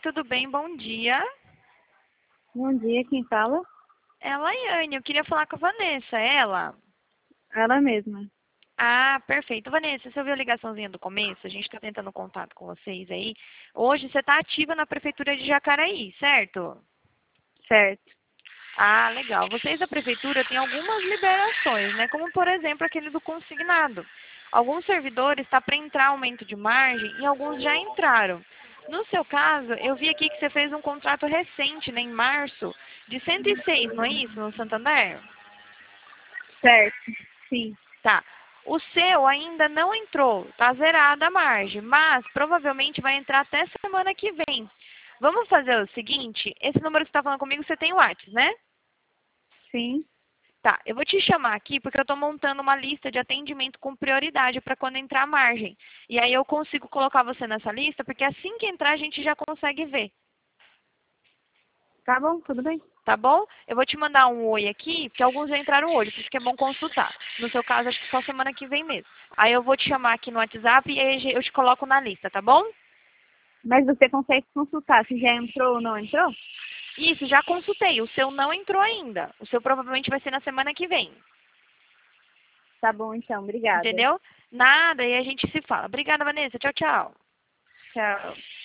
tudo bem? Bom dia. Bom dia, quem fala? É a Laiane, eu queria falar com a Vanessa, é ela? Ela mesma. Ah, perfeito. Vanessa, você ouviu a ligaçãozinha do começo? A gente está tentando contato com vocês aí. Hoje você está ativa na Prefeitura de Jacaraí, certo? Certo. Ah, legal. Vocês da Prefeitura têm algumas liberações, né? Como, por exemplo, aquele do consignado. Alguns servidores está para entrar aumento de margem e alguns já entraram. No seu caso, eu vi aqui que você fez um contrato recente, né, em março, de 106, não é isso, no Santander? Certo. Sim. Tá. O seu ainda não entrou, tá zerada a margem, mas provavelmente vai entrar até semana que vem. Vamos fazer o seguinte, esse número que você está falando comigo, você tem o WhatsApp, né? Sim. Tá, eu vou te chamar aqui porque eu estou montando uma lista de atendimento com prioridade para quando entrar a margem. E aí eu consigo colocar você nessa lista, porque assim que entrar a gente já consegue ver, Tá bom, tudo bem. tá bom? Eu vou te mandar um oi aqui, porque alguns já entraram hoje, por isso que é bom consultar. No seu caso, acho que só semana que vem mesmo. Aí eu vou te chamar aqui no WhatsApp e aí eu te coloco na lista, tá bom? Mas você consegue consultar se já entrou ou não entrou? Isso, já consultei. O seu não entrou ainda. O seu provavelmente vai ser na semana que vem. Tá bom, então. Obrigada. Entendeu? Nada, e a gente se fala. Obrigada, Vanessa. Tchau, tchau. Tchau.